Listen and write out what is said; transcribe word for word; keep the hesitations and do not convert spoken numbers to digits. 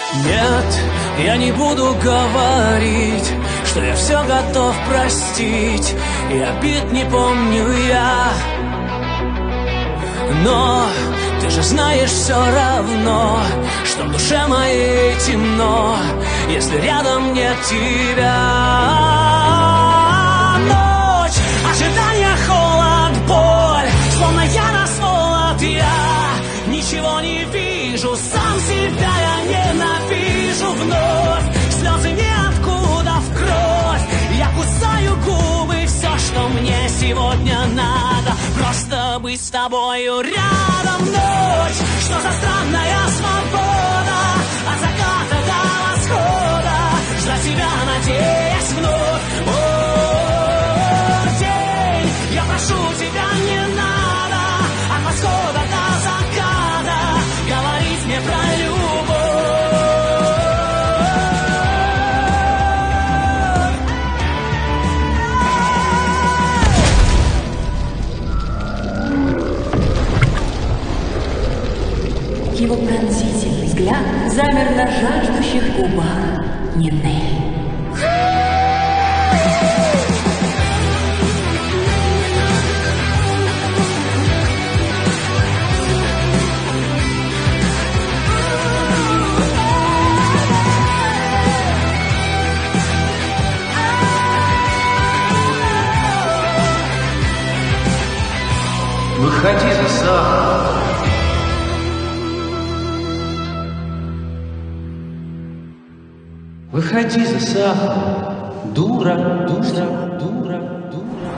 Нет, я не буду говорить, что я все готов простить, и обид не помню я. Но ты же знаешь все равно, что в душе моей темно, если рядом нет тебя. Ночь, ожидание, холод, боль, словно я расколот, я ничего не вижу, сам себя я ненавижу вновь. Слезы ниоткуда в кровь, я кусаю губы, все, что мне сегодня надо, просто быть с тобою рядом. Ночь, что за странная свобода, от заката до восхода, ждать тебя, надеясь вновь. О, день, я прошу тебя, не надо от восхода до заката говорить мне про любовь. Его пронзительный взгляд замер на жаждущих губах Нинель. Выходи за сахар. Выходи за сахар, дура, дура, дура.